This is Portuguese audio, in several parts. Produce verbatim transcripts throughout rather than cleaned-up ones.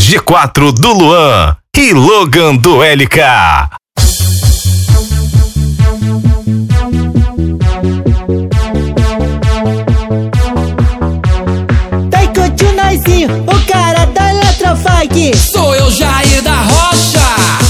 G quatro do Luan e Logan do L K. Tá curtindo naizinho, o cara da Eletrofunk. Sou eu, Jair da Rocha.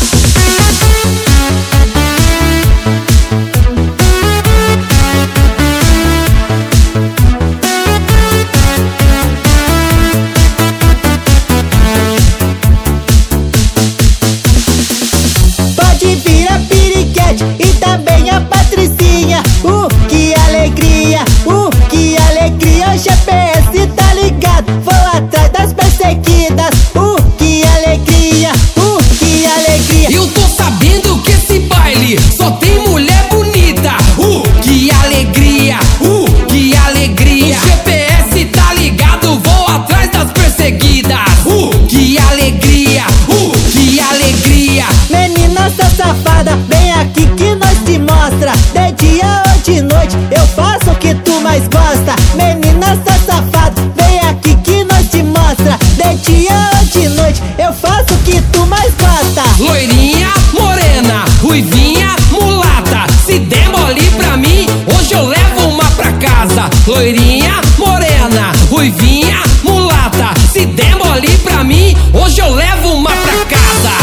Pode vir a Piriquete e também a Patricinha. Uh, que alegria, uh, que alegria. O G P S tá ligado, vou atrás das perseguidas. Uh, que alegria, uh, que alegria. Eu tô sabendo que esse baile só tem mulher bonita. Uh, que alegria, uh, que alegria. O G P S tá ligado, vou atrás das perseguidas. Uh, que alegria, uh, que alegria. Menina, sua safada, vem aqui que nós te mostra. De dia ou de noite, eu faço o que tu mais gosta. Menina, sua safada, vem aqui que nós te mostra. De dia ou de noite, eu faço o que tu mais gosta. Loirinha, morena, ruivinha, mulata. Se der mole pra mim, hoje eu levo uma pra casa. Loirinha, morena, ruivinha, mulata. Se der mole pra mim, hoje eu levo uma pra casa.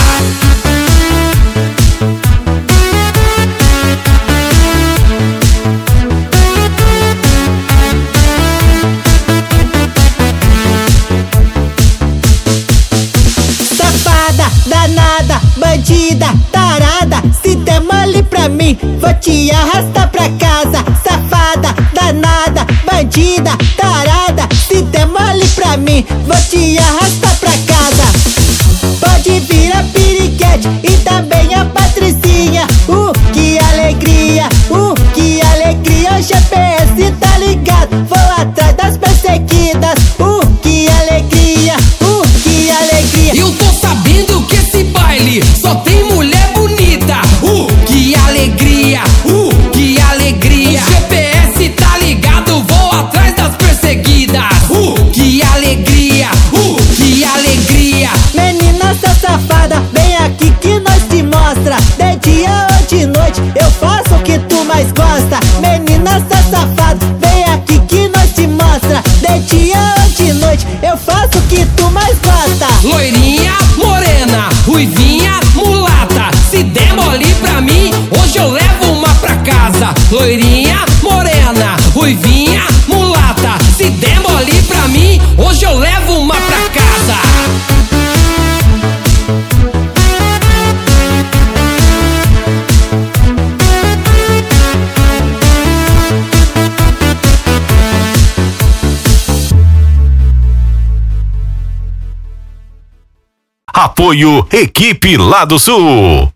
Safada, danada, bandida, tarada. Se der mole pra mim, vou te arrastar pra casa. Safada, danada, bandida, tarada. Se der mole pra mim, vou te arrastar pra casa. Pode vir a Piriquete e também a Patricinha. Uh, que alegria, uh, que alegria. O G P S tá ligado, vou atrás das perseguidas. Uh, que alegria, uh, que alegria. Eu tô sabendo que esse baile só tem mulher bonita. Uh, que alegria, uh, que alegria. O G P S tá ligado, vou atrás das perseguidas. Uh, que alegria, uh, que alegria. Menina, sua safada, vem aqui que nós te mostra. De dia ou de noite, eu faço o que tu mais gosta. Menina, sua safada, vem aqui que nós te mostra. De dia ou de noite, eu faço o que tu mais gosta. Loirinha, morena, ruivinha, mulata. Se der mole pra mim, hoje eu levo uma pra casa. Loirinha, morena, ruivinha, mulata. Se der mole pra mim, hoje eu levo uma pra casa. Apoio Equipe Lado Sul.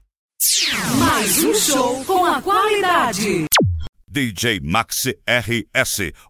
Mais um show com a qualidade. D J Max R S